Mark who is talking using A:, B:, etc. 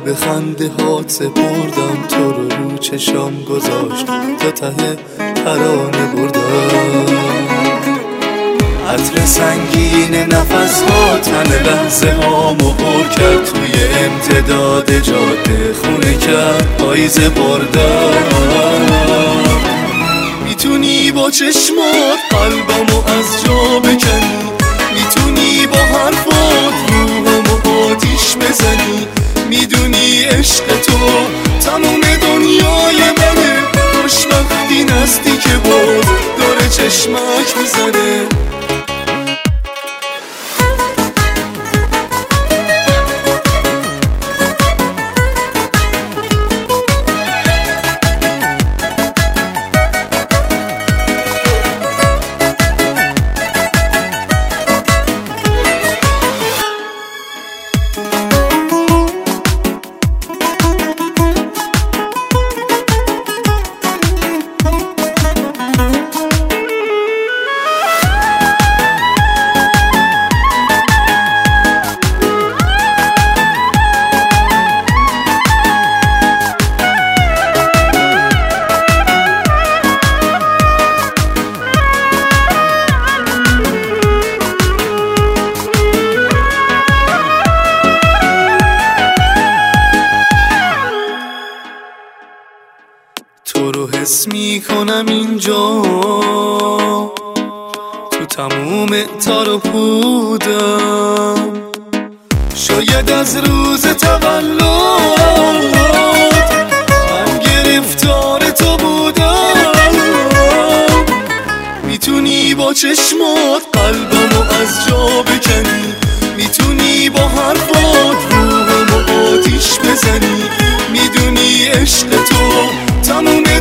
A: به خنده هات سپردم، تو رو چشام گذاشت تا ته ترانه بردم. عطر سنگین نفس ها تن لحظه هامو پر کرد، توی امتداد جاده خونه کرد پاییزه بردم. میتونی با چشمات قلبمو از جا بکنی، میتونی با حرفات روحمو آتیش بزنی، میدونی عشق تو تموم دنیای منه، خوشبختی نزدیک باز داره چشمک میزنه. تو رو حس میکنم اینجا، تو تموم تار و پودم، شاید از روز تولد من گرفتار تو بودم. میتونی با چشمات قلبمو از جا بکنی، میتونی با حرفات روحمو آتیش بزنی، میدونی عشق تو تموم